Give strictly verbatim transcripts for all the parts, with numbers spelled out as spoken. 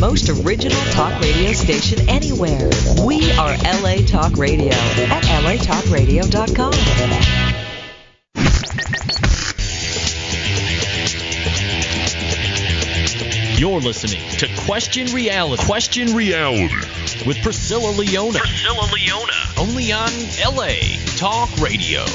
most original talk radio station anywhere. We are L A Talk Radio at L A talk radio dot com. You're listening to Question Reality. Question Reality with Priscilla Leona. Priscilla Leona. Only on L A Talk Radio.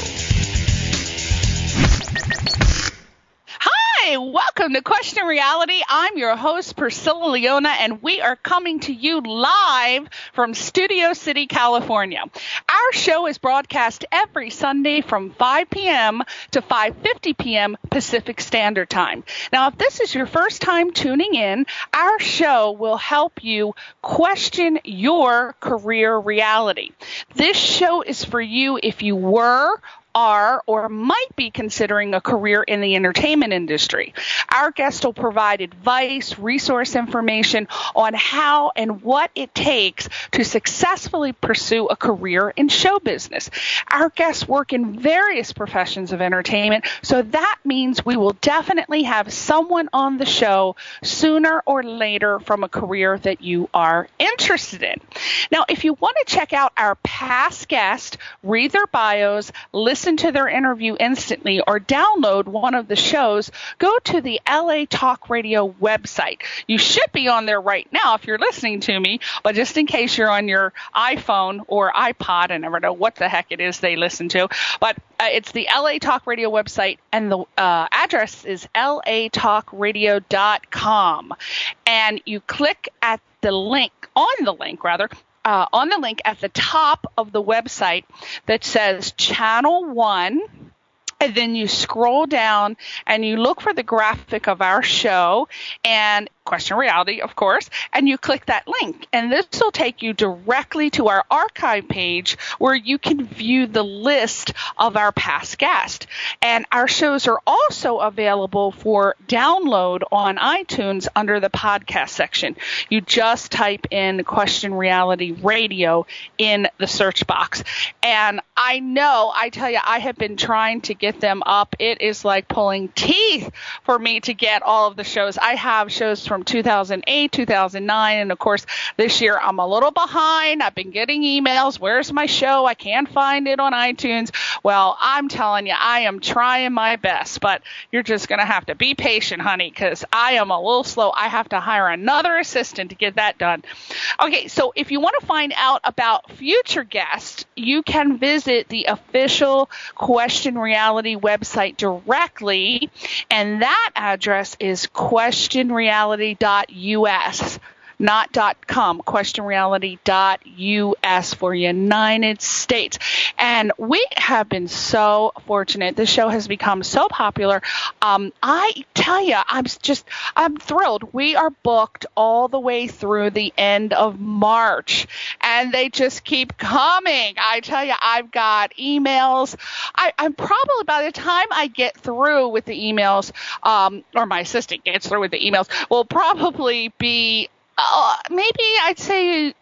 Hi, welcome to Question Reality. I'm your host, Priscilla Leona, and we are coming to you live from Studio City, California. Our show is broadcast every Sunday from five p.m. to five fifty p.m. Pacific Standard Time. Now, if this is your first time tuning in, our show will help you question your career reality. This show is for you if you were, are, or might be considering a career in the entertainment industry. Our guest will provide advice, resource information on how and what it takes to successfully pursue a career in show business. Our guests work in various professions of entertainment, so that means we will definitely have someone on the show sooner or later from a career that you are interested in. Now, if you want to check out our past guests, read their bios, listen Listen to their interview instantly, or download one of the shows, go to the L A Talk Radio website. You should be on there right now if you're listening to me, but just in case you're on your iPhone or iPod, I never know what the heck it is they listen to, but uh, it's the L A Talk Radio website, and the uh, address is L A talk radio dot com. And you click at the link, on the link rather, Uh, on the link at the top of the website that says Channel one, and then you scroll down and you look for the graphic of our show and Question Reality, of course, and you click that link. And this will take you directly to our archive page where you can view the list of our past guests. And our shows are also available for download on iTunes under the podcast section. You just type in Question Reality Radio in the search box. And I know, I tell you, I have been trying to get them up. It is like pulling teeth for me to get all of the shows. I have shows from two thousand eight, two thousand nine, and of course this year I'm a little behind. I've been getting emails, where's my show? I can't find it on iTunes. Well, I'm telling you, I am trying my best, but you're just going to have to be patient, honey, because I am a little slow. I have to hire another assistant to get that done. Okay, so if you want to find out about future guests, you can visit the official Question Reality website directly, and that address is question reality dot U S, not .com, question reality dot U S for United States. And we have been so fortunate. This show has become so popular. Um, I tell you, I'm just, I'm thrilled. We are booked all the way through the end of March, and they just keep coming. I tell you, I've got emails. I, I'm probably, by the time I get through with the emails, um, or my assistant gets through with the emails, will probably be Uh, maybe I'd say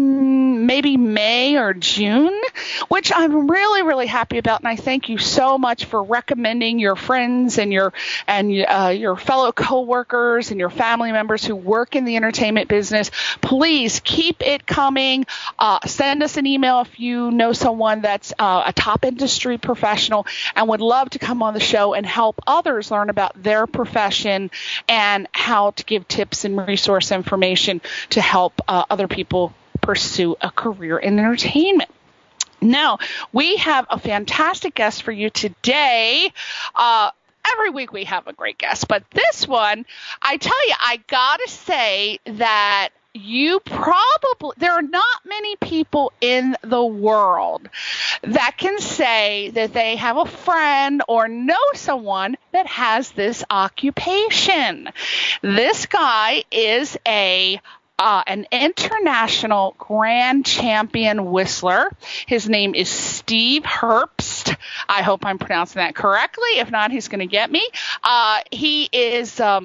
um, maybe May or June, which I'm really, really happy about. And I thank you so much for recommending your friends and your and uh, your fellow coworkers and your family members who work in the entertainment business. Please keep it coming. Uh, send us an email if you know someone that's uh, a top industry professional and would love to come on the show and help others learn about their profession and how to give tips and resource information to help uh, other people pursue a career in entertainment. Now, we have a fantastic guest for you today. Uh, every week we have a great guest, but this one, I tell you, I gotta say that you probably, there are not many people in the world that can say that they have a friend or know someone that has this occupation. This guy is a Uh, an international grand champion whistler. His name is Steve Herbst. I hope I'm pronouncing that correctly. If not, he's going to get me. Uh, he is um,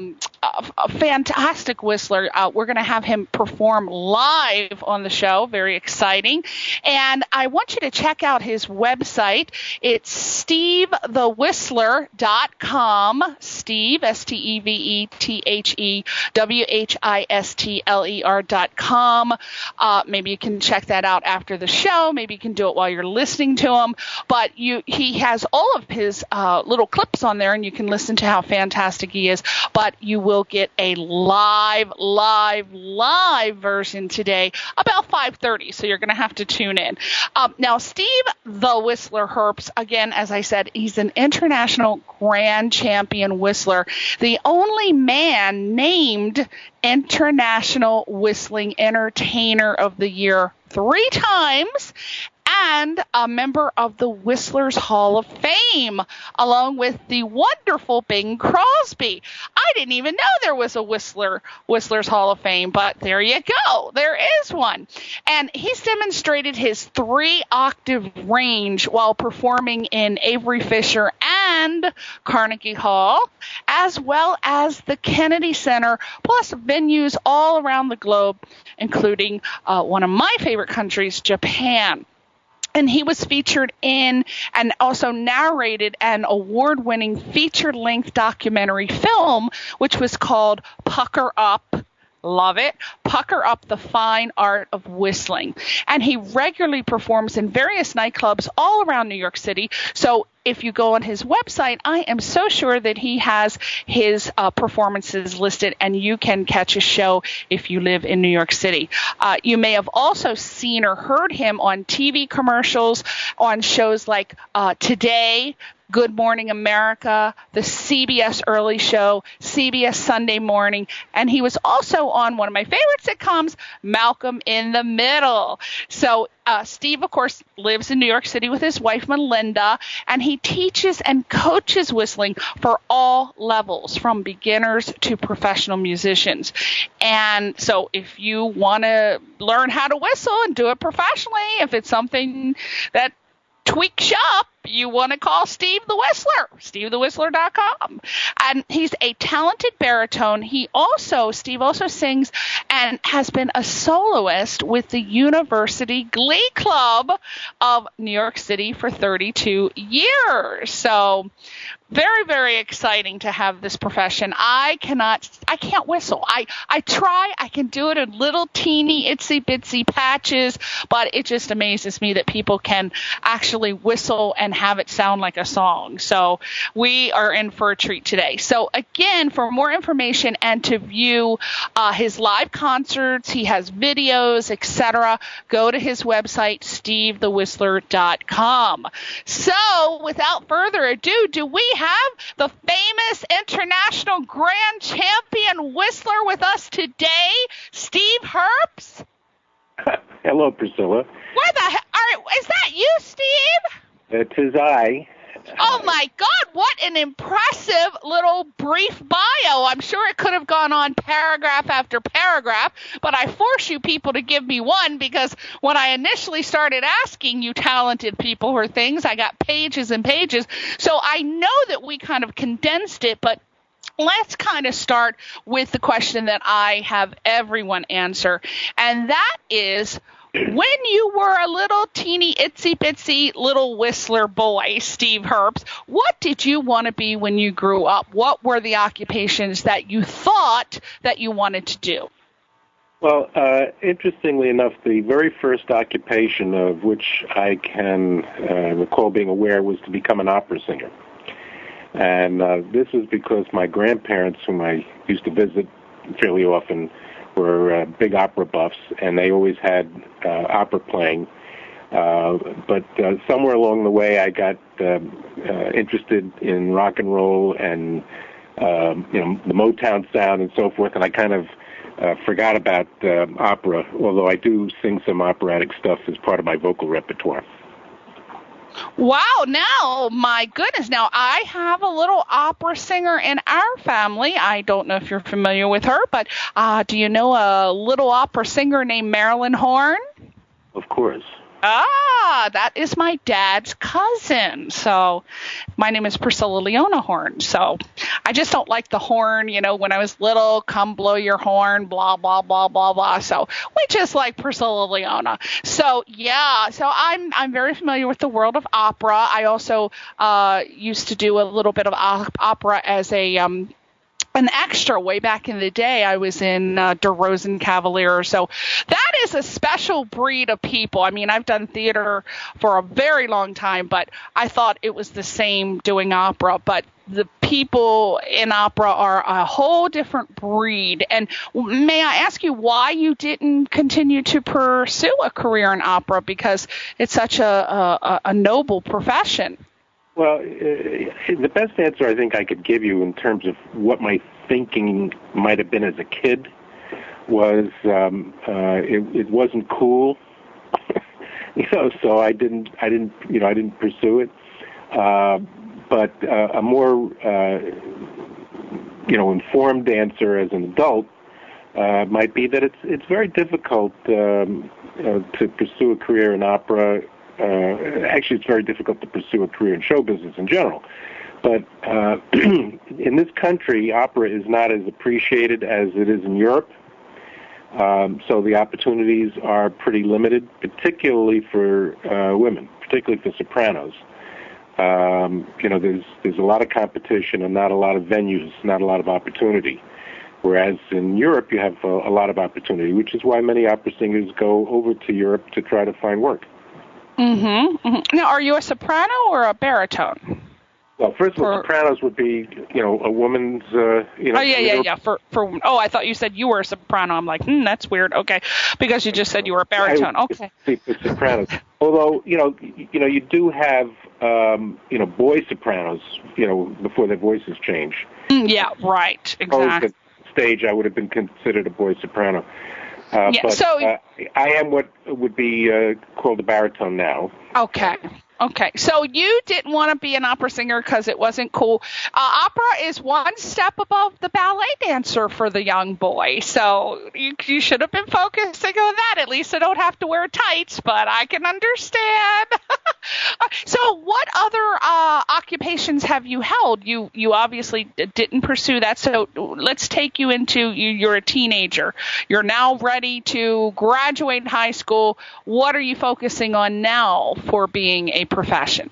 a, a fantastic whistler. Uh, we're going to have him perform live on the show. Very exciting. And I want you to check out his website. It's steve the whistler dot com. Steve, S T E V E T H E W H I S T L E R dot com. Uh, maybe you can check that out after the show. Maybe you can do it while you're listening to him. But you, he has all of his uh, little clips on there, and you can listen to how fantastic he is. But you will get a live, live, live version today about five thirty, so you're going to have to tune in. Um, now, Steve the Whistler Herbst, again, as I said, he's an international grand champion whistler, the only man named International Whistling Entertainer of the Year three times, and a member of the Whistlers Hall of Fame, along with the wonderful Bing Crosby. I didn't even know there was a Whistler Whistlers Hall of Fame, but there you go. There is one. And he's demonstrated his three-octave range while performing in Avery Fisher and Carnegie Hall, as well as the Kennedy Center, plus venues all around the globe, including uh, one of my favorite countries, Japan. And he was featured in and also narrated an award-winning feature-length documentary film, which was called Pucker Up. Love it. Pucker Up, the Fine Art of Whistling. And he regularly performs in various nightclubs all around New York City. So if you go on his website, I am so sure that he has his uh, performances listed, and you can catch a show if you live in New York City. Uh, you may have also seen or heard him on T V commercials, on shows like uh, Today, Good Morning America, the C B S Early Show, C B S Sunday Morning, and he was also on one of my favorite sitcoms, Malcolm in the Middle. So uh, Steve, of course, lives in New York City with his wife, Melinda, and he teaches and coaches whistling for all levels, from beginners to professional musicians. And so if you want to learn how to whistle and do it professionally, if it's something that tweaks you up, you want to call Steve the Whistler, steve the whistler dot com. And he's a talented baritone. He also, Steve also sings and has been a soloist with the University Glee Club of New York City for thirty-two years. So very, very exciting to have this profession. I cannot, I can't whistle. I, I try, I can do it in little teeny itsy bitsy patches, but it just amazes me that people can actually whistle and have it sound like a song. So we are in for a treat today. So again, for more information and to view uh, his live concerts, he has videos, et cetera, go to his website, steve the whistler dot com. So without further ado, do we have the famous international grand champion whistler with us today, Steve Herbst? Hello, Priscilla. Where the hell? Is that you, Steve? It is I. Oh, my God, what an impressive little brief bio. I'm sure it could have gone on paragraph after paragraph, but I force you people to give me one, because when I initially started asking you talented people for things, I got pages and pages. So I know that we kind of condensed it, but let's kind of start with the question that I have everyone answer, and that is, when you were a little teeny itsy bitsy little whistler boy, Steve Herbst, what did you want to be when you grew up? What were the occupations that you thought that you wanted to do? Well, uh, interestingly enough, the very first occupation of which I can uh, recall being aware was to become an opera singer. And uh, this was because my grandparents, whom I used to visit fairly often, were uh, big opera buffs, and they always had uh, opera playing. Uh, but uh, somewhere along the way, I got uh, uh, interested in rock and roll and um, you know, the Motown sound and so forth, and I kind of uh, forgot about uh, opera, although I do sing some operatic stuff as part of my vocal repertoire. Wow, now, my goodness, now I have a little opera singer in our family. I don't know if you're familiar with her, but uh, do you know a little opera singer named Marilyn Horne? Of course. Ah, that is my dad's cousin. So my name is Priscilla Leona Horn. So I just don't like the horn, you know, when I was little, come blow your horn, blah, blah, blah, blah, blah. So we just like Priscilla Leona. So, yeah, so I'm I'm very familiar with the world of opera. I also uh, used to do a little bit of op- opera as a um, an extra way back in the day. I was in uh, Der Rosenkavalier. So that is a special breed of people. I mean, I've done theater for a very long time, but I thought it was the same doing opera. But the people in opera are a whole different breed. And may I ask you why you didn't continue to pursue a career in opera? Because it's such a, a, a noble profession. Well, uh, the best answer I think I could give you in terms of what my thinking might have been as a kid was um, uh, it, it wasn't cool, you know. So I didn't, I didn't, you know, I didn't pursue it. Uh, but uh, a more, uh, you know, informed answer as an adult uh, might be that it's it's very difficult um, uh, to pursue a career in opera. Uh, actually, it's very difficult to pursue a career in show business in general. But uh, in this country, opera is not as appreciated as it is in Europe. Um, so the opportunities are pretty limited, particularly for uh, women, particularly for sopranos. Um, you know, there's there's a lot of competition and not a lot of venues, not a lot of opportunity. Whereas in Europe, you have a, a lot of opportunity, which is why many opera singers go over to Europe to try to find work. Mm-hmm. mm-hmm. Now, are you a soprano or a baritone? Well, first of all, for, sopranos would be, you know, a woman's, uh, you know. Oh, yeah, yeah, yeah. For, for, oh, I thought you said you were a soprano. I'm like, hmm, that's weird. Okay. Because you just said you were a baritone. I, okay. For sopranos. Although, you know, you know, you do have, um, you know, boy sopranos, you know, before their voices change. Mm, yeah, right. Exactly. At stage, I would have been considered a boy soprano. Uh, yeah, but so, uh, I am what would be uh, called a baritone now. Okay. Okay. So you didn't want to be an opera singer because it wasn't cool. Uh, opera is one step above the ballet dancer for the young boy. So you, you should have been focusing on that. At least I don't have to wear tights, but I can understand. So what other uh, occupations have you held? You you obviously didn't pursue that. So let's take you into, you, you're a teenager. You're now ready to graduate high school. What are you focusing on now for being a profession?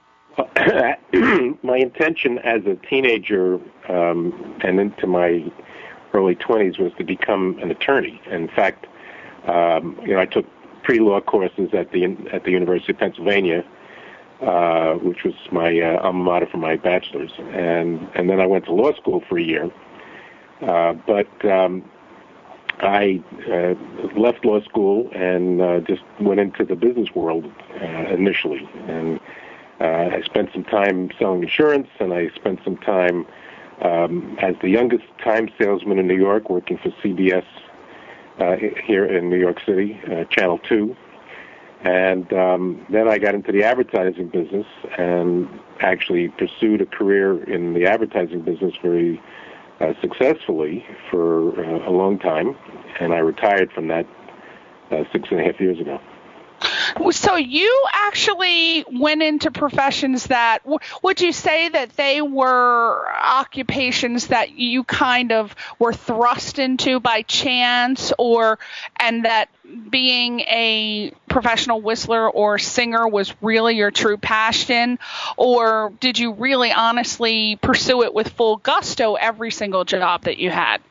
My intention as a teenager um, and into my early twenties was to become an attorney. In fact, um, you know, I took pre-law courses at the at the University of Pennsylvania, uh, which was my uh, alma mater for my bachelor's, and and then I went to law school for a year. Uh, but um, I uh, left law school and uh, just went into the business world uh, initially, and uh, I spent some time selling insurance, and I spent some time um, as the youngest time salesman in New York, working for C B S uh, here in New York City, uh, Channel two. And um, then I got into the advertising business and actually pursued a career in the advertising business very uh, successfully for uh, a long time. And I retired from that uh, six and a half years ago. So you actually went into professions that, would you say that they were occupations that you kind of were thrust into by chance, or, and that being a professional whistler or singer was really your true passion, or did you really honestly pursue it with full gusto every single job that you had?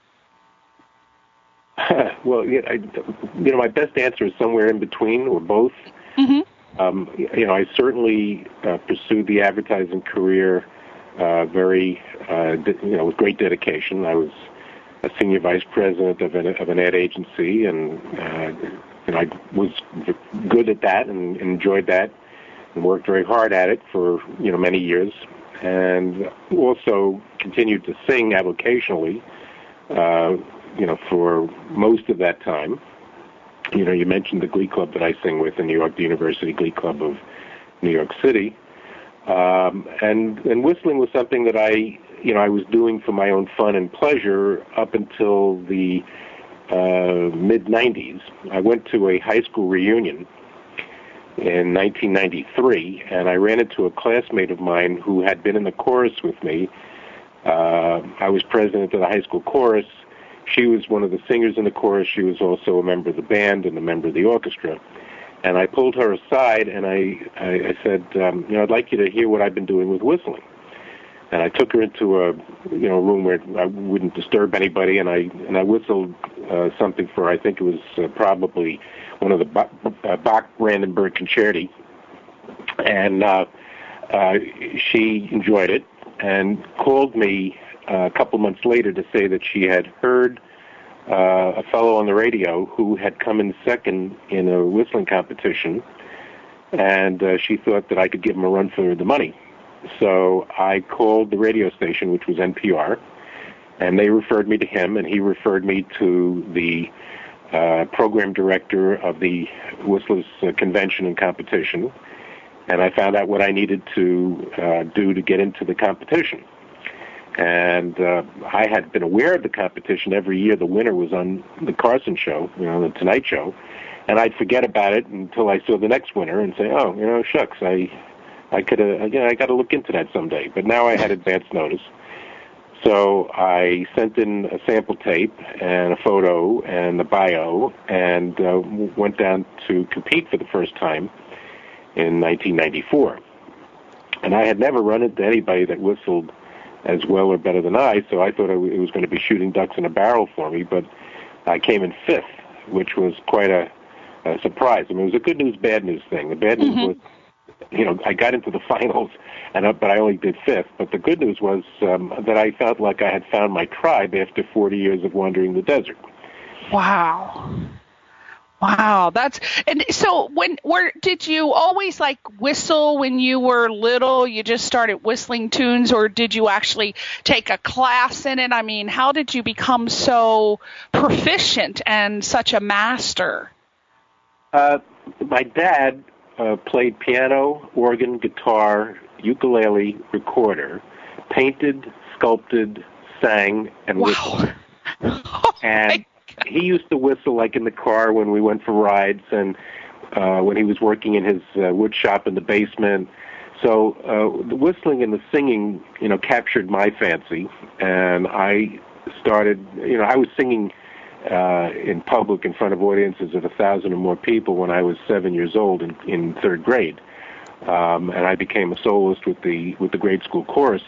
Well, yeah, I, you know, my best answer is somewhere in between, or both. Mm-hmm. Um, you know, I certainly uh, pursued the advertising career uh, very, uh, you know, with great dedication. I was a senior vice president of an, of an ad agency, and uh, you know, I was good at that and enjoyed that, and worked very hard at it for you know many years, and also continued to sing avocationally. Uh, you know, for most of that time. You know, you mentioned the Glee Club that I sing with in New York, the University Glee Club of New York City. Um, and, and whistling was something that I, you know, I was doing for my own fun and pleasure up until the uh, mid nineties. I went to a high school reunion in nineteen ninety-three, and I ran into a classmate of mine who had been in the chorus with me. Uh, I was president of the high school chorus. She was one of the singers in the chorus. She was also a member of the band and a member of the orchestra. And I pulled her aside, and I, I, I said, um, you know, I'd like you to hear what I've been doing with whistling. And I took her into a, you know, room where I wouldn't disturb anybody, and I and I whistled uh, something for, I think it was uh, probably one of the Bach, uh, Bach-Brandenburg Concerti. And uh, uh, she enjoyed it and called me uh, a couple months later to say that she had heard Uh, a fellow on the radio who had come in second in a whistling competition, and uh, she thought that I could give him a run for the money. So I called the radio station, which was N P R, and they referred me to him, and he referred me to the uh, program director of the Whistlers uh, Convention and Competition, and I found out what I needed to uh, do to get into the competition. And uh, I had been aware of the competition. Every year the winner was on the Carson Show, you know, the Tonight Show, and I'd forget about it until I saw the next winner and say, oh, you know, shucks, I I could have, you know, I got to look into that someday. But now I had advance notice. So I sent in a sample tape and a photo and the bio and uh, went down to compete for the first time in nineteen ninety-four. And I had never run into anybody that whistled as well or better than I, so I thought it was going to be shooting ducks in a barrel for me, but I came in fifth, which was quite a, a surprise. I mean, it was a good news, bad news thing. The bad news mm-hmm. was, you know, I got into the finals, and uh, but I only did fifth. But the good news was um, that I felt like I had found my tribe after forty years of wandering the desert. Wow. Wow, that's and so when where did you always like whistle when you were little? You just started whistling tunes, or did you actually take a class in it? I mean, how did you become so proficient and such a master? Uh, my dad uh, played piano, organ, guitar, ukulele, recorder, painted, sculpted, sang, and whistled. Wow. Oh, and he used to whistle like in the car when we went for rides, and uh, when he was working in his uh, wood shop in the basement. So uh, the whistling and the singing, you know, captured my fancy, and I started, you know, I was singing uh, in public in front of audiences of a thousand or more people when I was seven years old in, in third grade, um, and I became a soloist with the with the grade school chorus.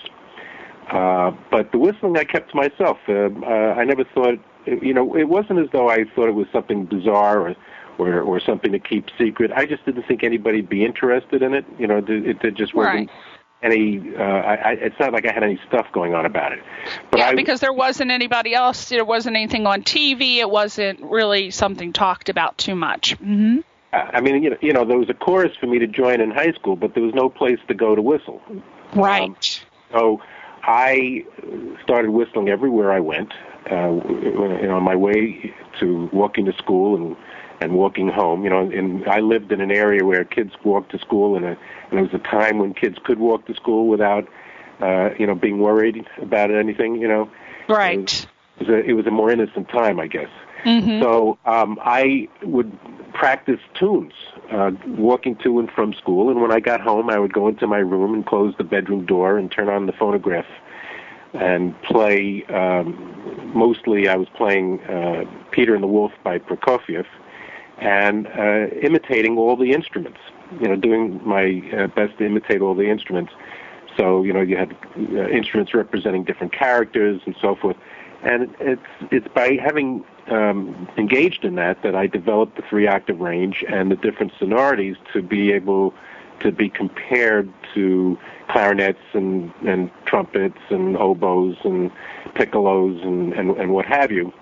Uh, but the whistling I kept to myself. Uh, uh, I never thought. You know, it wasn't as though I thought it was something bizarre or, or, or something to keep secret. I just didn't think anybody'd be interested in it. You know, it, it just wasn't right. any. Uh, I, I, it's not like I had any stuff going on about it. But yeah, I, because there wasn't anybody else. There wasn't anything on T V. It wasn't really something talked about too much. Mm-hmm. I mean, you know, you know, there was a chorus for me to join in high school, but there was no place to go to whistle. Right. Um, so I started whistling everywhere I went. Uh, you know, on my way to walking to school and and walking home. You know, and I lived in an area where kids walked to school, and, a, and it was a time when kids could walk to school without, uh, you know, being worried about anything. You know, right. It was, it was, a, it was a more innocent time, I guess. Mm-hmm. So um, I would practice tunes, uh, walking to and from school, and when I got home, I would go into my room and close the bedroom door and turn on the phonograph and play. Um, mostly, I was playing uh, Peter and the Wolf by Prokofiev, and uh, imitating all the instruments. You know, doing my uh, best to imitate all the instruments. So, you know, you had uh, instruments representing different characters and so forth. And it's it's by having um, engaged in that that I developed the three-octave range and the different sonorities to be able to be compared to clarinets and, and trumpets and oboes and piccolos and, and, and what have you.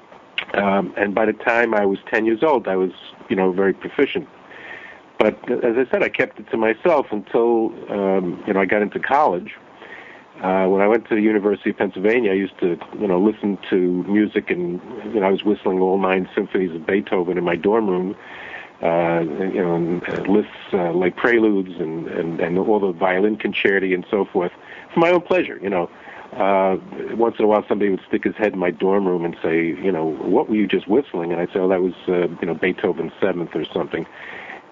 Um, and by the time I was ten years old, I was, you know, very proficient. But as I said, I kept it to myself until, um, you know, I got into college. Uh, when I went to the University of Pennsylvania, I used to, you know, listen to music, and, you know, I was whistling all nine symphonies of Beethoven in my dorm room, uh, you know, and, and lists uh, like preludes and, and, and all the violin concerti and so forth for my own pleasure, you know. Uh, once in a while, somebody would stick his head in my dorm room and say, you know, what were you just whistling? And I'd say, oh, that was, uh, you know, Beethoven's Seventh or something.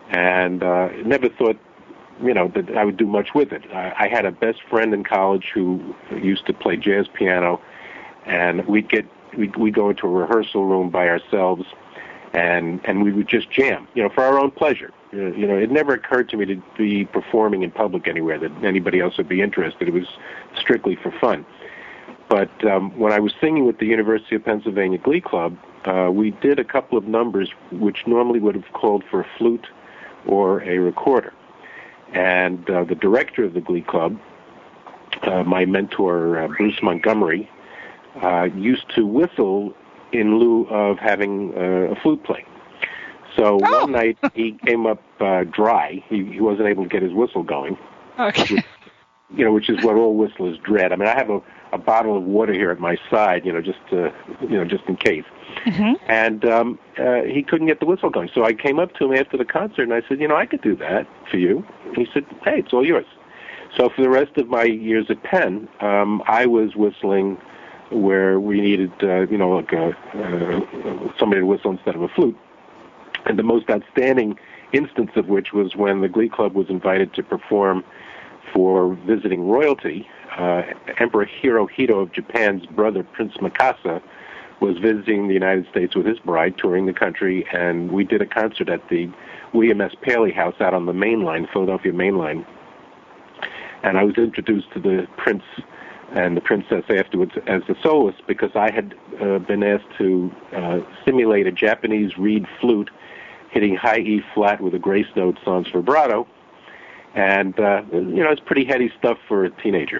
and uh, never thought, you know, that I would do much with it. I, I had a best friend in college who used to play jazz piano, and we'd get we'd, we'd go into a rehearsal room by ourselves, and and we would just jam, you know, for our own pleasure. You know, it never occurred to me to be performing in public anywhere, that anybody else would be interested. It was strictly for fun. But um, when I was singing with the University of Pennsylvania Glee Club, uh, we did a couple of numbers which normally would have called for a flute or a recorder. And uh, the director of the Glee Club, uh, my mentor, uh, Bruce Montgomery, uh, used to whistle in lieu of having uh, a flute playing. So oh. one night he came up uh, dry. He, he wasn't able to get his whistle going. Okay. Which, you know, which is what all whistlers dread. I mean, I have a, a bottle of water here at my side, you know, just to, you know, just in case. Mm-hmm. And um, uh, he couldn't get the whistle going. So I came up to him after the concert and I said, you know, I could do that for you. And he said, hey, it's all yours. So for the rest of my years at Penn, um, I was whistling where we needed, uh, you know, like a, uh, somebody to whistle instead of a flute. And the most outstanding instance of which was when the Glee Club was invited to perform for visiting royalty. Uh, Emperor Hirohito of Japan's brother, Prince Mikasa, was visiting the United States with his bride, touring the country, and we did a concert at the William S. Paley House out on the Main Line, Philadelphia Main Line. And I was introduced to the prince and the princess afterwards as the soloist because I had uh, been asked to uh, simulate a Japanese reed flute hitting high E flat with a grace note sans vibrato. And, uh, you know, it's pretty heady stuff for a teenager.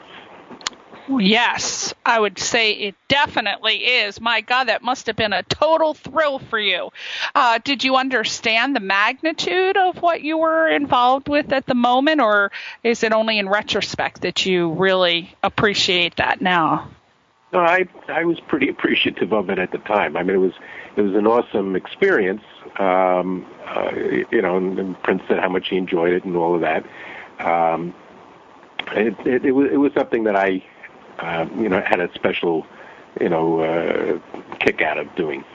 Yes, I would say it definitely is. My God, that must have been a total thrill for you. Uh, did you understand the magnitude of what you were involved with at the moment, or is it only in retrospect that you really appreciate that now? No, I I was pretty appreciative of it at the time. I mean, it was it was an awesome experience. Um, uh, you know, and, and Prince said how much he enjoyed it and all of that. Um, it, it, it was it was something that I. Uh, you know, had a special, you know, uh, kick out of doing.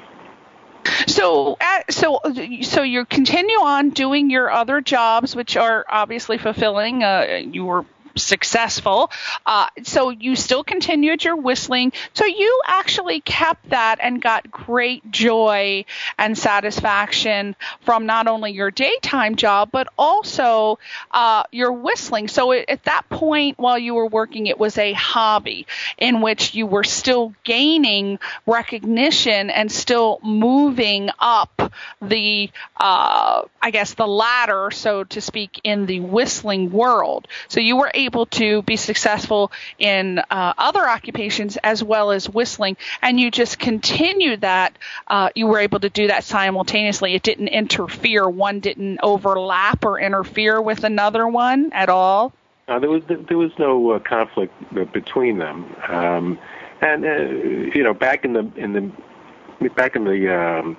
So, uh, so, so you continue on doing your other jobs, which are obviously fulfilling. Uh, you were successful. Uh, so you still continued your whistling. So you actually kept that and got great joy and satisfaction from not only your daytime job, but also uh, your whistling. So it, at that point, while you were working, it was a hobby in which you were still gaining recognition and still moving up the, uh, I guess, the ladder, so to speak, in the whistling world. So you were able to be successful in uh, other occupations as well as whistling, and you just continued that. Uh, you were able to do that simultaneously. It didn't interfere. One didn't overlap or interfere with another one at all. Uh, there was there was no uh, conflict between them, um, and uh, you know, back in the in the back in the. Um,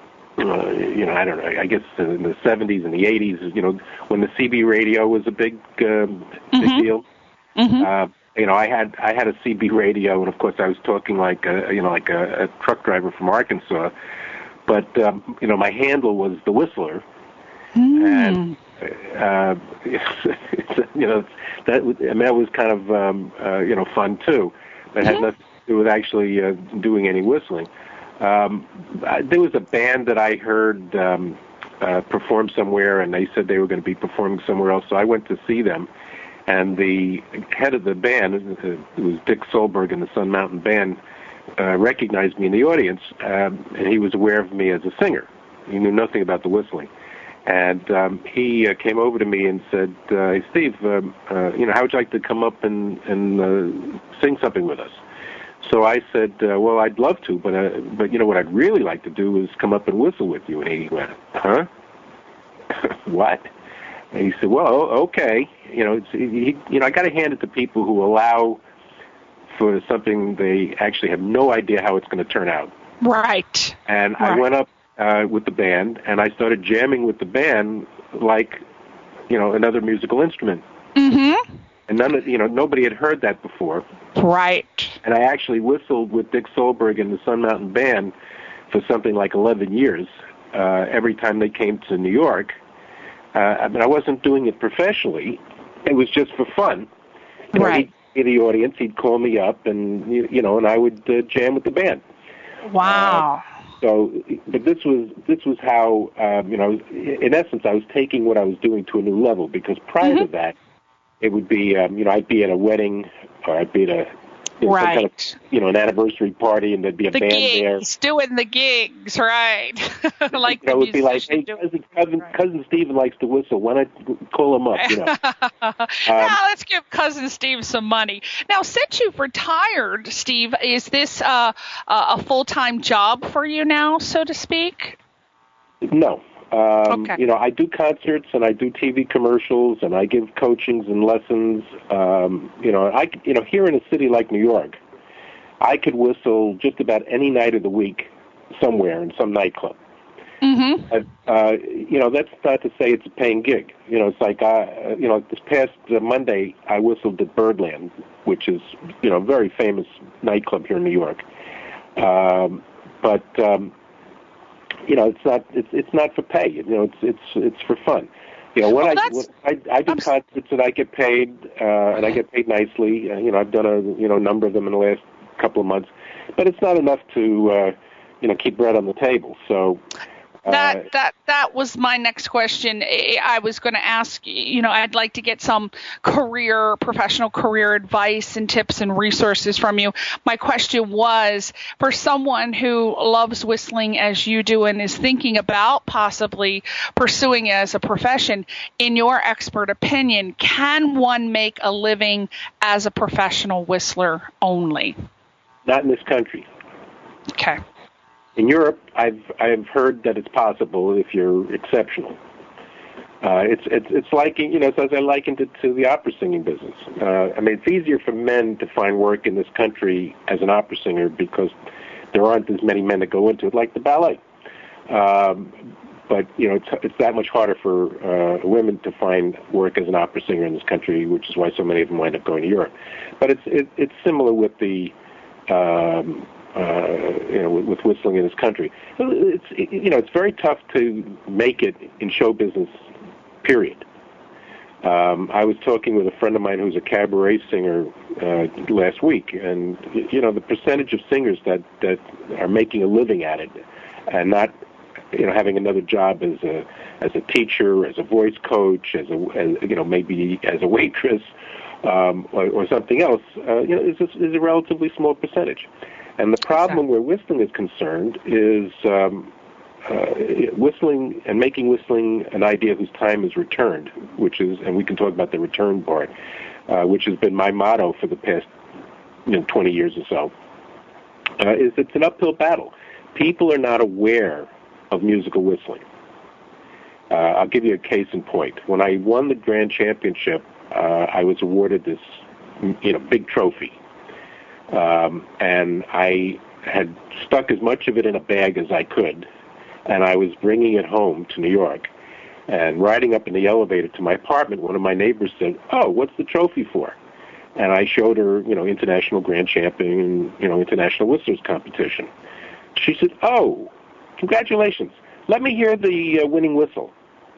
Uh, you know, I don't know, I guess in the seventies and the eighties, you know, when the C B radio was a big, um, big mm-hmm. deal, mm-hmm. uh, you know, I had I had a C B radio, and of course I was talking like, a, you know, like a, a truck driver from Arkansas, but, um, you know, my handle was the Whistler, mm. and, uh, it's, you know, that, I mean, that was kind of, um, uh, you know, fun too. It had mm-hmm. nothing to do with actually uh, doing any whistling. Um, I, there was a band that I heard um, uh, perform somewhere, and they said they were going to be performing somewhere else, so I went to see them. And the head of the band, it was Dick Solberg in the Sun Mountain Band, uh, recognized me in the audience, um, and he was aware of me as a singer. He knew nothing about the whistling. And um, he uh, came over to me and said, uh, hey, Steve, um, uh, you know, how would you like to come up and, and uh, sing something with us? So I said, uh, well, I'd love to, but, uh, but you know, what I'd really like to do is come up and whistle with you. And he went, huh? What? And he said, well, okay. You know, it's, he, you know, I got to hand it to people who allow for something they actually have no idea how it's going to turn out. Right. And right. I went up uh, with the band, and I started jamming with the band like, you know, another musical instrument. Mm-hmm. And none of, you know, nobody had heard that before. Right. And I actually whistled with Dick Solberg and the Sun Mountain Band for something like eleven years. Uh, every time they came to New York, Uh, I mean, I wasn't doing it professionally. It was just for fun. You know, right. He'd be the audience. He'd call me up, and you, you know, and I would uh, jam with the band. Wow. Uh, so, but this was this was how um, you know. In essence, I was taking what I was doing to a new level, because prior mm-hmm. to that, it would be um, you know I'd be at a wedding, or I'd be at a you know, right. some kind of, you know, an anniversary party, and there'd be a the band gigs, there. Doing the gigs, right? Like you know, the it would be like, hey, doing, cousin, cousin, right. cousin Stephen likes to whistle. Why not call him up? You know. um, yeah, let's give cousin Steve some money. Now, since you've retired, Steve, is this uh, a full-time job for you now, so to speak? No. Um, okay. You know, I do concerts and I do T V commercials and I give coachings and lessons. Um, you know, I you know here in a city like New York, I could whistle just about any night of the week somewhere in some nightclub. Mm-hmm. Uh, uh, you know, that's not to say it's a paying gig. You know, it's like, uh, you know, this past uh, Monday I whistled at Birdland, which is, you know, a very famous nightclub here in New York. Um, but um, you know, it's not it's it's not for pay. You know, it's it's it's for fun. You know, when well, I when I, I do concerts and I get paid, uh, and I get paid nicely. Uh, you know, I've done a you know number of them in the last couple of months, but it's not enough to uh, you know keep bread on the table. So. That Uh, that that was my next question. I was going to ask, you know, I'd like to get some career, professional career advice and tips and resources from you. My question was, for someone who loves whistling as you do and is thinking about possibly pursuing it as a profession, in your expert opinion, can one make a living as a professional whistler only? Not in this country. Okay. In Europe, I've I've heard that it's possible if you're exceptional. Uh, it's it's it's like you know, as I likened it to the opera singing business. Uh, I mean, it's easier for men to find work in this country as an opera singer because there aren't as many men that go into it, like the ballet. Um, but you know, it's it's that much harder for uh, women to find work as an opera singer in this country, which is why so many of them wind up going to Europe. But it's it, it's similar with the. Um, Uh, you know, with, with whistling in this country, it's it, you know it's very tough to make it in show business. Period. Um, I was talking with a friend of mine who's a cabaret singer uh, last week, and you know the percentage of singers that, that are making a living at it, and not you know having another job as a as a teacher, as a voice coach, as a as, you know maybe as a waitress um, or, or something else, uh, you know, is a, is a relatively small percentage. And the problem exactly. where whistling is concerned is um, uh, whistling and making whistling an idea whose time is returned, which is, and we can talk about the return part, uh, which has been my motto for the past you know, twenty years or so, uh, is it's an uphill battle. People are not aware of musical whistling. Uh, I'll give you a case in point. When I won the Grand Championship, uh, I was awarded this you know, big trophy. Um, and I had stuck as much of it in a bag as I could, and I was bringing it home to New York. And riding up in the elevator to my apartment, one of my neighbors said, "Oh, what's the trophy for?" And I showed her, you know, International Grand Champion, you know, International Whistlers Competition. She said, "Oh, congratulations. Let me hear the uh, winning whistle."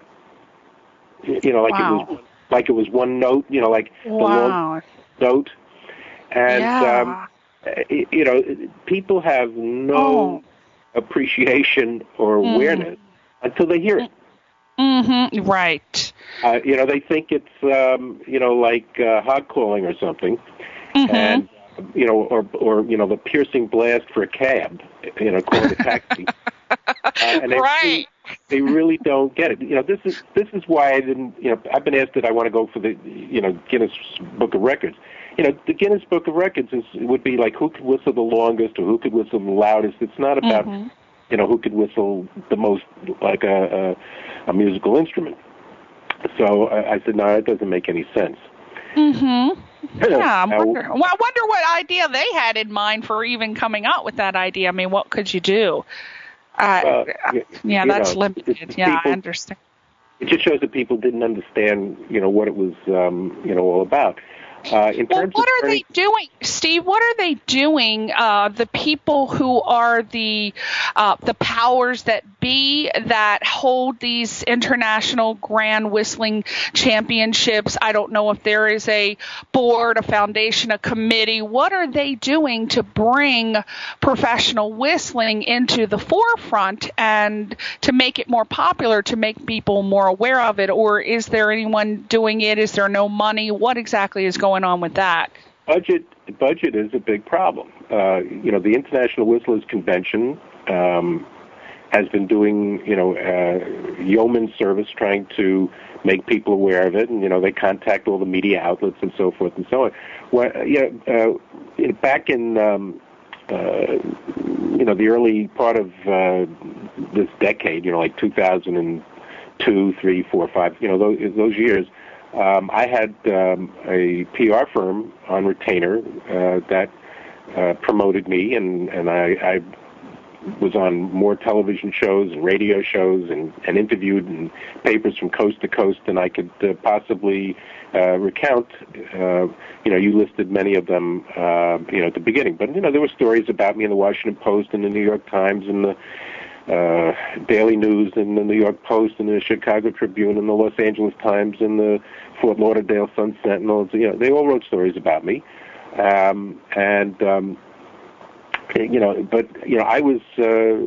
You know, like wow. it was like it was one note, you know, like wow. the long note. And, yeah. um, you know, people have no oh. appreciation or awareness mm. until they hear it. Mm-hmm. Right. Uh, you know, they think it's, um, you know, like uh, hog calling or something. Mm-hmm. And, you know, or, or, you know, the piercing blast for a cab, you know, calling a taxi. uh, and they right. really, they really don't get it. You know, this is this is why I didn't, you know, I've been asked that I want to go for the, you know, Guinness Book of Records. You know, the Guinness Book of Records is would be like who could whistle the longest or who could whistle the loudest. It's not about, mm-hmm. you know, who could whistle the most like a, a, a musical instrument. So I, I said, no, that doesn't make any sense. Mm-hmm. Yeah, I now, wonder. Well, I wonder what idea they had in mind for even coming up with that idea. I mean, what could you do? Uh, uh, yeah, that's know, limited. Yeah, people, I understand. It just shows that people didn't understand, you know, what it was, um, you know, all about. Uh, in well, terms what of are turning, they doing, Steve? What are they doing? Uh, the people who are the uh, the powers that be that hold these international grand whistling championships? I don't know if there is a board, a foundation, a committee. What are they doing to bring professional whistling into the forefront and to make it more popular, to make people more aware of it? Or is there anyone doing it? Is there no money? What exactly is going on with that? Budget budget is a big problem. Uh, you know, the International Whistlers Convention um, has been doing, you know, uh, yeoman service trying to make people aware of it, and, you know, they contact all the media outlets and so forth and so on. Well, yeah, uh, back in, um, uh, you know, the early part of uh, this decade, you know, like two thousand two, three, four, five, you know, those, those years, um, I had um, a P R firm on retainer uh, that uh, promoted me, and, and I, I was on more television shows and radio shows and, and interviewed in papers from coast to coast than I could uh, possibly uh, recount. Uh, you know, you listed many of them, uh, you know, at the beginning. But, you know, there were stories about me in the Washington Post and the New York Times and the uh, Daily News and the New York Post and the Chicago Tribune and the Los Angeles Times and the Fort Lauderdale Sun Sentinel. You know, they all wrote stories about me. Um, and... Um, You know, but, you know, I was uh,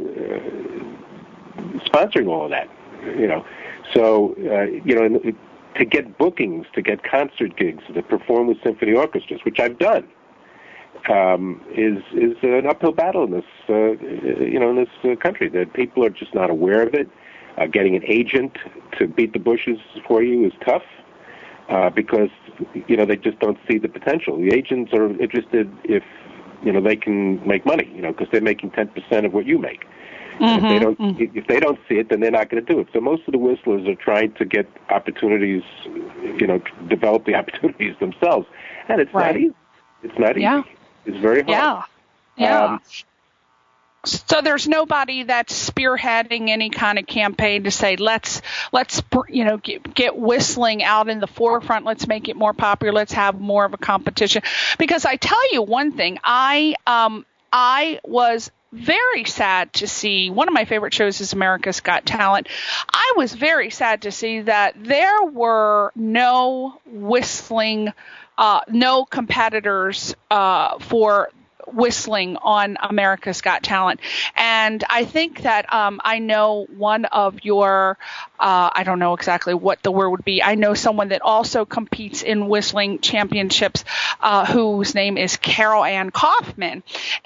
sponsoring all of that, you know. So, uh, you know, to get bookings, to get concert gigs, to perform with symphony orchestras, which I've done, um, is is an uphill battle in this, uh, you know, in this uh, country. That people are just not aware of it. Uh, getting an agent to beat the bushes for you is tough uh, because, you know, they just don't see the potential. The agents are interested if, you know, they can make money, you know, because they're making ten percent of what you make. Mm-hmm. If they don't, mm-hmm. if they don't see it, then they're not going to do it. So most of the whistlers are trying to get opportunities, you know, develop the opportunities themselves, and it's right. not easy. It's not yeah. easy. It's very hard. Yeah, yeah. Um, So there's nobody that's spearheading any kind of campaign to say, let's, let's, you know, get, get whistling out in the forefront. Let's make it more popular. Let's have more of a competition. Because I tell you one thing, I, um, I was very sad to see, one of my favorite shows is America's Got Talent. I was very sad to see that there were no whistling, uh, no competitors, uh, for whistling on America's Got Talent. And I think that um, I know one of your, uh, I don't know exactly what the word would be. I know someone that also competes in whistling championships uh, whose name is Carol Ann Kaufman.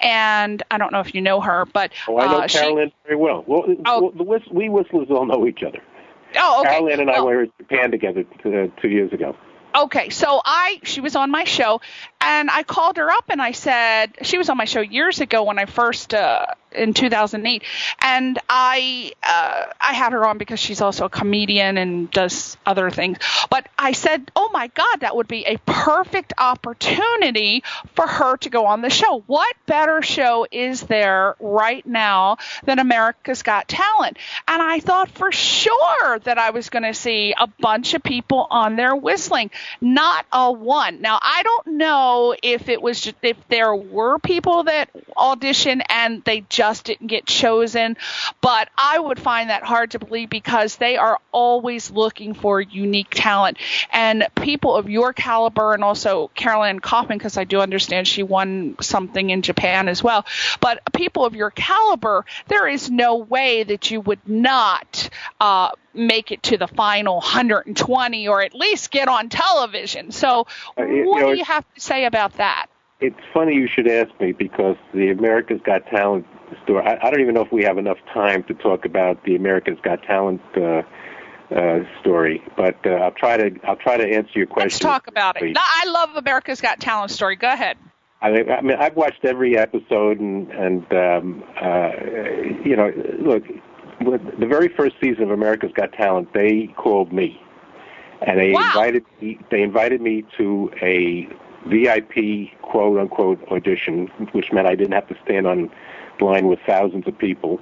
And I don't know if you know her, but oh, I know uh, Carol Ann very well. Well, oh, the whist- we whistlers all know each other. Oh, okay. Carol Ann and I well, were in Japan together uh, two years ago. Okay, so I, she was on my show, and I called her up and I said, she was on my show years ago when I first, uh, in two thousand eight, and I, uh, I had her on because she's also a comedian and does other things, but I said, oh my God, that would be a perfect opportunity for her to go on the show. What better show is there right now than America's Got Talent? And I thought for sure that I was going to see a bunch of people on there whistling. Not a one. Now, I don't know if it was just, if there were people that auditioned and they just didn't get chosen, but I would find that hard to believe because they are always looking for unique talent. And people of your caliber, and also Carol Ann Kaufman, because I do understand she won something in Japan as well, but people of your caliber, there is no way that you would not uh, make it to the final one hundred twenty or at least get on television. So uh, you, what you know, do you have to say about that? It's funny you should ask me because the America's Got Talent story, I, I don't even know if we have enough time to talk about the America's Got Talent uh, uh, story, but uh, I'll try to I'll try to answer your question. Let's talk about it. No, I love America's Got Talent story. Go ahead. I mean, I mean I've watched every episode, and, and um, uh, you know, look, the very first season of America's Got Talent, they called me, and they wow. invited me, they invited me to a V I P quote unquote audition, which meant I didn't have to stand on line with thousands of people.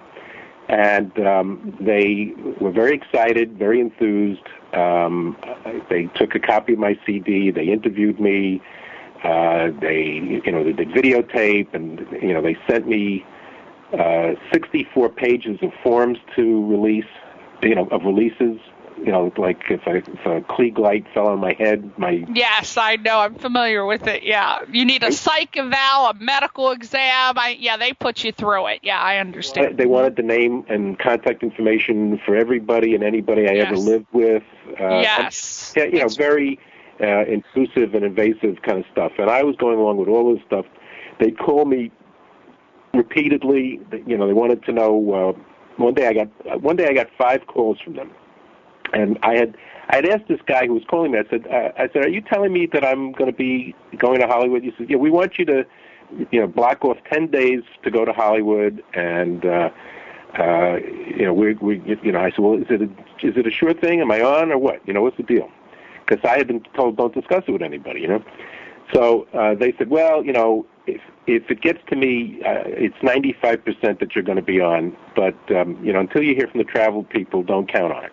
And um, they were very excited, very enthused. Um, they took a copy of my C D. They interviewed me. Uh, they, you know, they did videotape, and you know, they sent me uh, sixty-four pages of forms to release, you know, of releases. You know, like if a, if a Klieg light fell on my head, my... Yes, I know. I'm familiar with it, yeah. You need a psych eval, a medical exam. I, yeah, they put you through it. Yeah, I understand. They wanted the name and contact information for everybody and anybody I yes. ever lived with. Uh, yes. And, you know, very uh, intrusive and invasive kind of stuff. And I was going along with all this stuff. They'd call me repeatedly. You know, they wanted to know. Uh, one day I got one day I got five calls from them. And I had I had asked this guy who was calling me. I said, uh, I said, are you telling me that I'm going to be going to Hollywood? He said, yeah, we want you to, you know, block off ten days to go to Hollywood. And uh, uh, you know, we we you know, I said, well, is it a, is it a sure thing? Am I on or what? You know, what's the deal? Because I had been told don't discuss it with anybody. You know, so uh, they said, well, you know, if if it gets to me, uh, it's ninety-five percent that you're going to be on, but um, you know, until you hear from the travel people, don't count on it.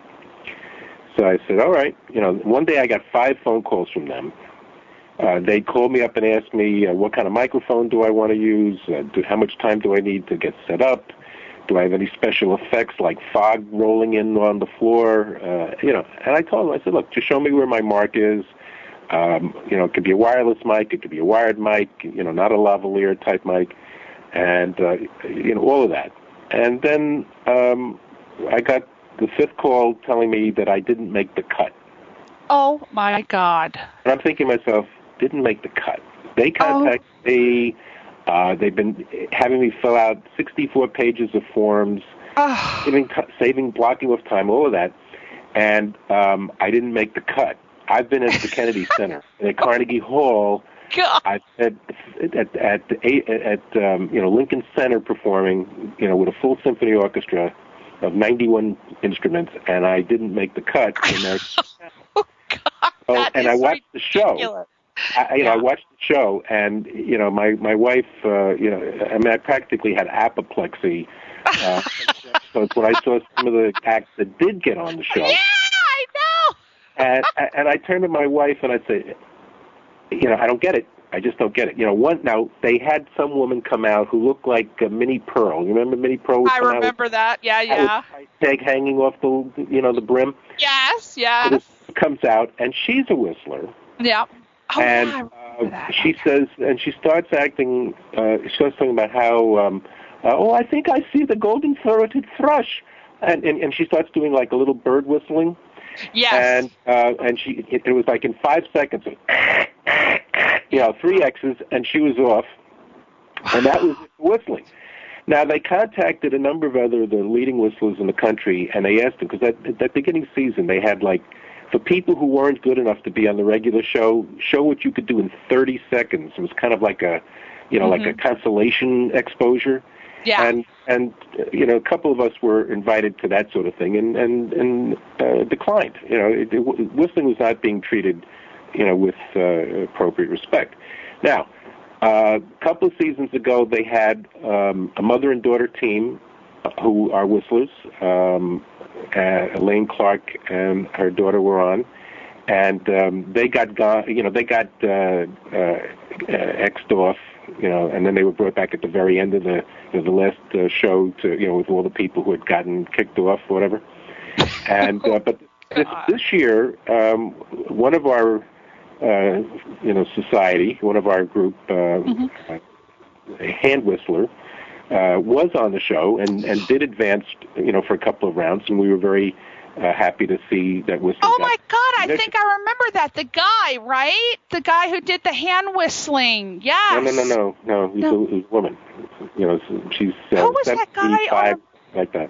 So I said, all right. You know, one day I got five phone calls from them. Uh, they called me up and asked me, uh, what kind of microphone do I want to use? Uh, do, how much time do I need to get set up? Do I have any special effects like fog rolling in on the floor? Uh, you know, and I told them, I said, look, just show me where my mark is. Um, you know, it could be a wireless mic. It could be a wired mic, you know, not a lavalier type mic. And, uh, you know, all of that. And then um, I got the fifth call telling me that I didn't make the cut. Oh, my God. And I'm thinking to myself, didn't make the cut. They contacted oh. me. Uh, they've been having me fill out sixty-four pages of forms, oh. saving, saving, blocking off time, all of that. And um, I didn't make the cut. I've been at the Kennedy Center and at Carnegie Hall. God. I've at at at, at, at um, you know, Lincoln Center performing, you know, with a full symphony orchestra of ninety-one instruments, and I didn't make the cut. And oh, God, oh, and I watched ridiculous. the show. I, you yeah. know, I watched the show, and you know, my my wife, uh, you know, I mean, I practically had apoplexy. Uh, so when I saw some of the acts that did get on the show, yeah, I know. and and I turned to my wife and I said, you know, I don't get it. I just don't get it. You know, one now they had some woman come out who looked like uh, Minnie Pearl. You remember Minnie Pearl? I remember with, that. Yeah, yeah. Tag hanging off the, you know, the brim. Yes, yes. So this comes out, and she's a whistler. Yeah. Oh, and yeah, uh, she says, and she starts acting. Uh, she starts talking about how, um, uh, oh, I think I see the golden-throated thrush, and, and and she starts doing like a little bird whistling. Yes. And uh, and she, it, it was like in five seconds. You know, three X's, and she was off, and that was whistling. Now, they contacted a number of other the leading whistlers in the country, and they asked them, because at that beginning season, they had, like, for people who weren't good enough to be on the regular show, show what you could do in thirty seconds. It was kind of like a, you know, mm-hmm. like a consolation exposure. Yeah. And, and you know, a couple of us were invited to that sort of thing and, and, and uh, declined. You know, it, it, whistling was not being treated, you know, with uh, appropriate respect. Now, uh, a couple of seasons ago, they had um, a mother and daughter team who are whistlers. Um, uh, Elaine Clark and her daughter were on, and um, they got, gone, you know, they got uh, uh, X'd off, you know, and then they were brought back at the very end of the, you know, the last uh, show to, you know, with all the people who had gotten kicked off or whatever. And uh, but this, this year, um, one of our Uh, you know, society, one of our group, uh, mm-hmm. uh, hand whistler, uh, was on the show and, and did advance, you know, for a couple of rounds, and we were very uh, happy to see that whistling. Oh, my God, I think I remember that. The guy, right? The guy who did the hand whistling. Yes. No, no, no, no, no. He's, no. A, he's a woman. You know, she's uh, who was that guy? Oh. Like that.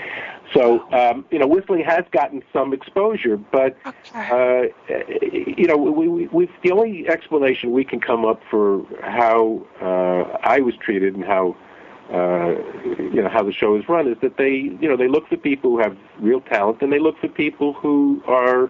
So, um, you know, whistling has gotten some exposure, but, uh, you know, we, we, we've, the only explanation we can come up for how uh, I was treated and how, uh, you know, how the show is run is that they, you know, they look for people who have real talent, and they look for people who are,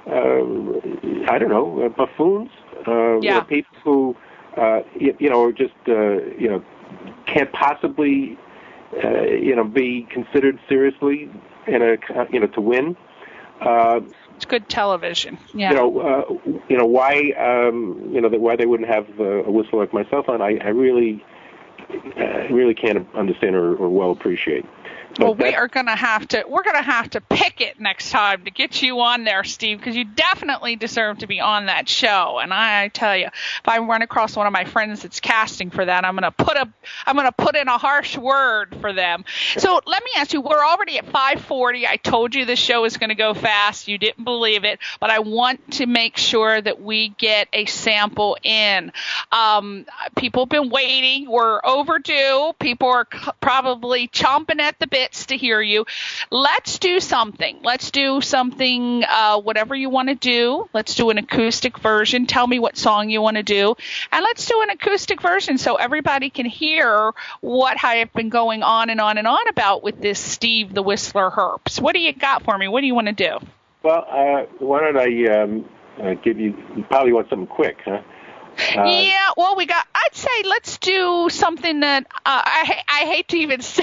uh, I don't know, uh, buffoons, uh, yeah. people who, uh, you, you know, are just, uh, you know, can't possibly... Uh, you know, be considered seriously in a, you know, to win. Uh, it's good television. Yeah. You know, uh, you know why, um, you know, why they wouldn't have uh, a whistler like myself on. I, I really uh, really can't understand or, or well appreciate. But well, we that, are going to have to we're going to have to pick it next time to get you on there, Steve, because you definitely deserve to be on that show. And I, I tell you, if I run across one of my friends that's casting for that, I'm going to put a I'm going to put in a harsh word for them. So let me ask you, we're already at five forty. I told you this show is going to go fast. You didn't believe it, but I want to make sure that we get a sample in. Um, people have been waiting. We're overdue. People are c- probably chomping at the bit to hear you. Let's do something. Let's do something, uh, whatever you want to do. Let's do an acoustic version. Tell me what song you want to do. And let's do an acoustic version so everybody can hear what I have been going on and on and on about with this Steve the Whistler Herps. What do you got for me? What do you want to do? Well, uh, why don't I um, uh, give you, you probably want something quick, huh? Uh, yeah, well, we got, I'd say let's do something that uh, I, I hate to even say.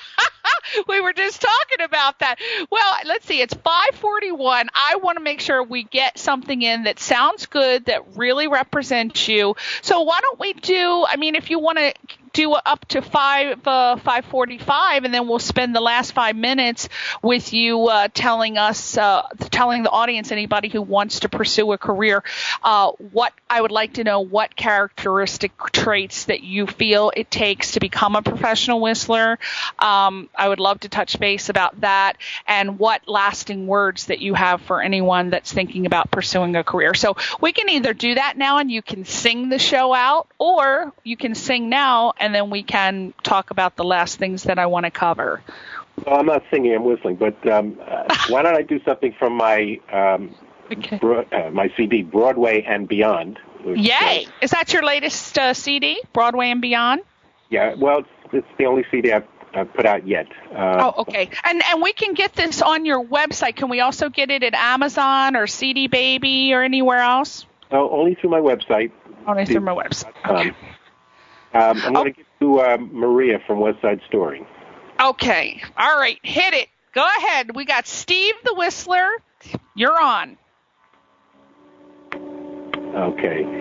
We were just talking about that. Well, let's see. It's five forty-one. I want to make sure we get something in that sounds good, that really represents you. So why don't we do, I mean, if you want to do up to five, uh, five forty-five, and then we'll spend the last five minutes with you uh, telling us, uh, telling the audience, anybody who wants to pursue a career, uh, what I would like to know, what characteristic traits that you feel it takes to become a professional whistler. Um, I would love to touch base about that, and what lasting words that you have for anyone that's thinking about pursuing a career. So we can either do that now and you can sing the show out, or you can sing now and then we can talk about the last things that I want to cover. Well, I'm not singing, I'm whistling, but um, uh, why don't I do something from my um, okay. broad, uh, my C D, Broadway and Beyond. Which, Yay! Uh, Is that your latest uh, C D, Broadway and Beyond? Yeah, well, it's, it's the only C D I've, I've put out yet. Uh, oh, okay. And and we can get this on your website. Can we also get it at Amazon or C D Baby or anywhere else? Oh, only through my website. Only through my website. Okay. Um, I'm oh. going to give you uh, Maria from West Side Story. Okay. All right. Hit it. Go ahead. We got Steve the Whistler. You're on. Okay.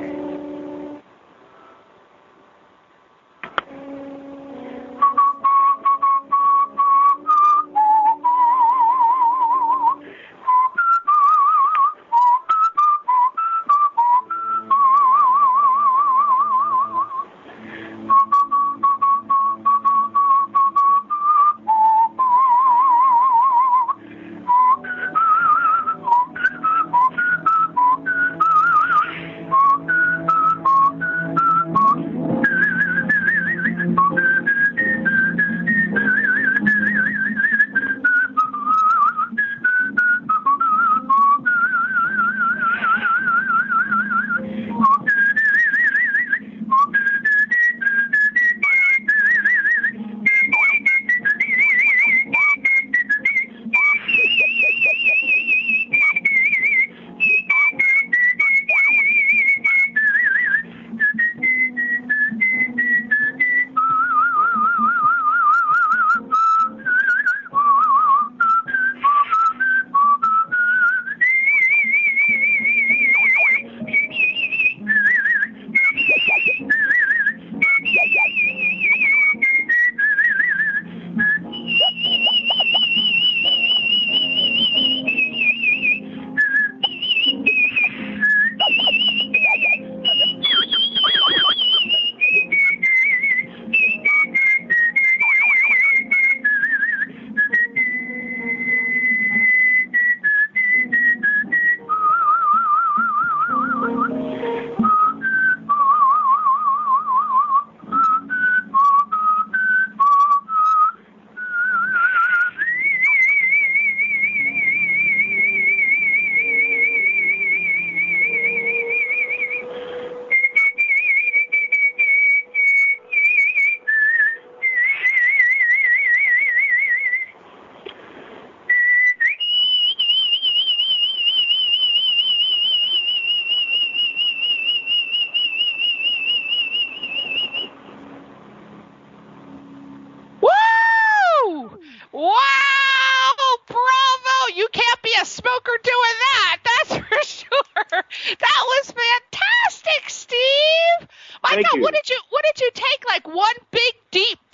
Thank God, you. what did you what did you take? Like one big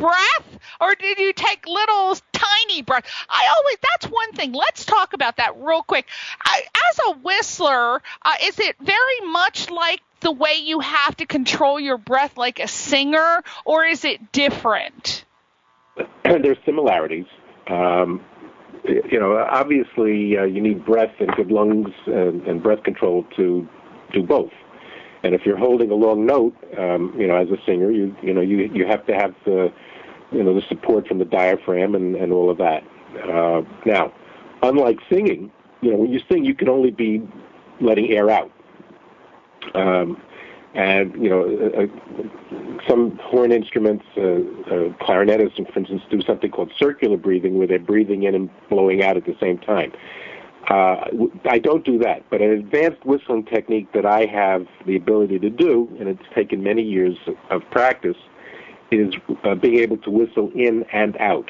breath, or did you take little tiny breaths? I always, that's one thing. Let's talk about that real quick. I, as a whistler, uh, is it very much like the way you have to control your breath like a singer, or is it different? There's similarities. Um, you know, obviously uh, you need breath and good lungs and, and breath control to do both. And if you're holding a long note, um, you know, as a singer, you you know, you you have to have the, you know, the support from the diaphragm and, and all of that. Uh, now, unlike singing, you know, when you sing, you can only be letting air out. Um, and, you know, uh, some horn instruments, uh, uh, clarinetists, for instance, do something called circular breathing, where they're breathing in and blowing out at the same time. Uh, I don't do that, but an advanced whistling technique that I have the ability to do, and it's taken many years of practice, is uh, being able to whistle in and out.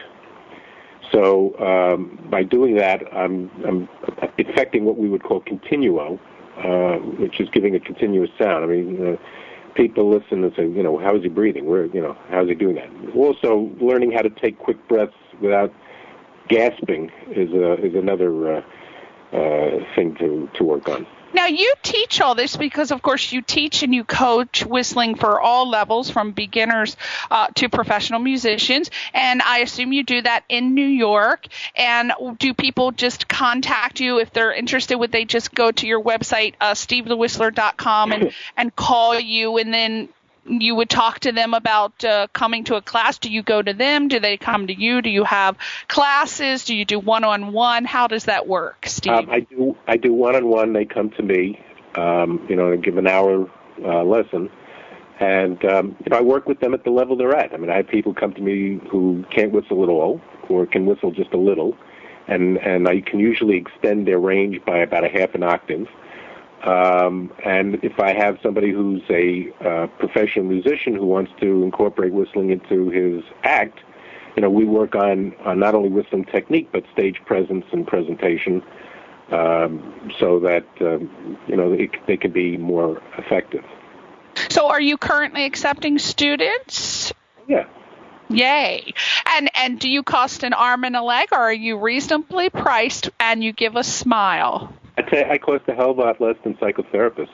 So um, by doing that, I'm, I'm affecting what we would call continuo, uh, which is giving a continuous sound. I mean, uh, people listen and say, you know, how is he breathing? Where, you know, how is he doing that? Also, learning how to take quick breaths without gasping is a, is another. Uh, Uh, thing to, to work on. Now, you teach all this because, of course, you teach and you coach whistling for all levels, from beginners uh, to professional musicians, and I assume you do that in New York. And do people just contact you if they're interested? Would they just go to your website, uh, steve the whistler dot com, and, and call you, and then you would talk to them about uh, coming to a class? Do you go to them? Do they come to you? Do you have classes? Do you do one-on-one? How does that work, Steve? Um, I do I do one-on-one. They come to me, um, you know, and give an hour uh, lesson. And, um, you know, I work with them at the level they're at. I mean, I have people come to me who can't whistle at all or can whistle just a little. And, and I can usually extend their range by about a half an octave. Um, and if I have somebody who's a uh, professional musician who wants to incorporate whistling into his act, you know, we work on, on not only whistling technique, but stage presence and presentation, um, so that, um, you know, it, they can be more effective. So are you currently accepting students? Yeah. Yay. And and do you cost an arm and a leg, or are you reasonably priced and you give a smile? I'd say I cost a hell of a lot less than psychotherapists.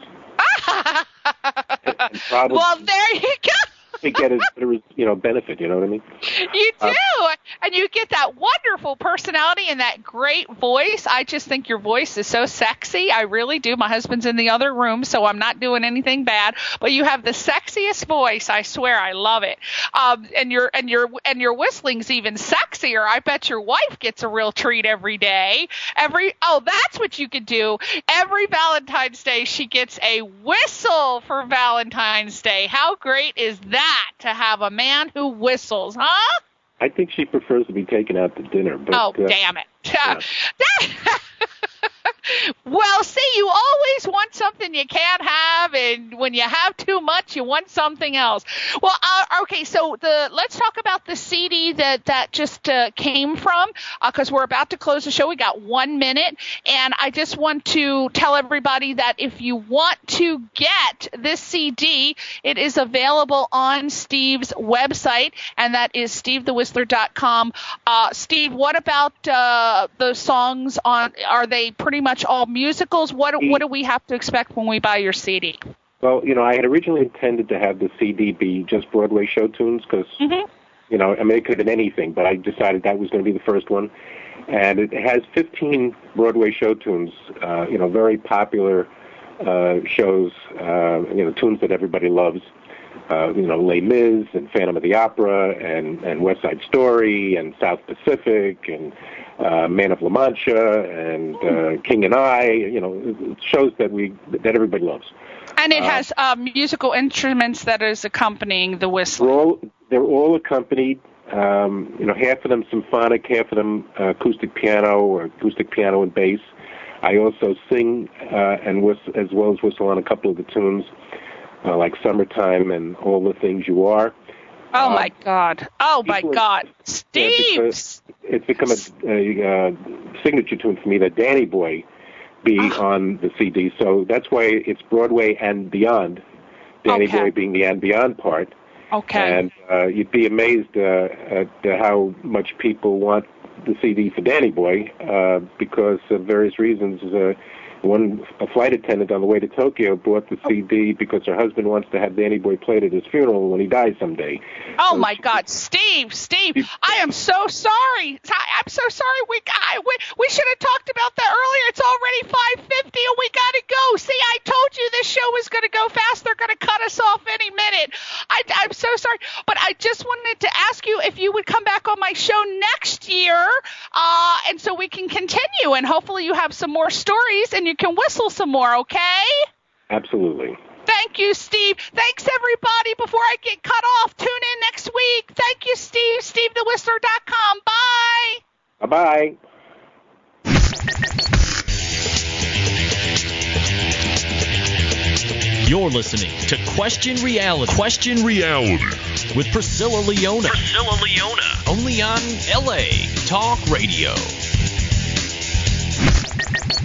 and, and probably well, there you go. to get a better, you know, benefit, you know what I mean? You do, uh, and you get that wonderful personality and that great voice. I just think your voice is so sexy. I really do. My husband's in the other room, so I'm not doing anything bad. But you have the sexiest voice. I swear, I love it. Um, and your and your and your whistling's even sexier. I bet your wife gets a real treat every day. Every oh, that's what you could do. Every Valentine's Day, she gets a whistle for Valentine's Day. How great is that? To have a man who whistles, huh? I think she prefers to be taken out to dinner. But, oh, uh, damn it. Yeah. Well, see, you always want something you can't have, and when you have too much, you want something else. Well, uh, okay, so the let's talk about the C D that that just uh, came from, because uh, we're about to close the show. We got one minute, and I just want to tell everybody that if you want to get this C D, it is available on Steve's website, and that is steve the whistler dot com. Uh, Steve, what about uh, the songs on? Are they pretty much all musicals? What what do we have to expect when we buy your C D? Well, you know, I had originally intended to have the C D be just Broadway show tunes because, mm-hmm. you know, I mean, it could have been anything, but I decided that was going to be the first one. And it has fifteen Broadway show tunes, uh, you know, very popular uh, shows, uh, you know, tunes that everybody loves. Uh, you know, Les Mis and Phantom of the Opera and, and West Side Story and South Pacific and uh, Man of La Mancha and uh, King and I, you know, shows that we that everybody loves. And it uh, has uh, musical instruments that is accompanying the whistle. They're all, they're all accompanied, um, you know, half of them symphonic, half of them uh, acoustic piano or acoustic piano and bass. I also sing uh, and whistle, as well as whistle on a couple of the tunes. Uh, like Summertime and All the Things You Are. Oh, uh, my God. Oh, my are, God. Steve! Yeah, it's become a, a uh, signature tune for me that Danny Boy be oh. on the C D. So that's why it's Broadway and Beyond, Danny okay. Boy being the and beyond part. Okay. And uh, you'd be amazed uh, at how much people want the C D for Danny Boy uh, because of various reasons. Uh, one a flight attendant on the way to Tokyo bought the C D because her husband wants to have Danny Boy played at his funeral when he dies someday. Oh, so my she, God. Steve, Steve, I am so sorry. I'm so sorry. We I, we, we should have talked about that earlier. It's already five fifty and we got to go. See, I told you this show was going to go fast. They're going to cut us off any minute. I, I'm so sorry. But I just wanted to ask you if you would come back on my show next year uh, and so we can continue. And hopefully you have some more stories and you can whistle some more, okay? Absolutely. Thank you, Steve. Thanks, everybody. Before I get cut off, tune in next week. Thank you, Steve. Steve the Whistler dot com. Bye. Bye-bye. You're listening to Question Reality. Question Reality with Priscilla Leona. Priscilla Leona. Only on L A Talk Radio.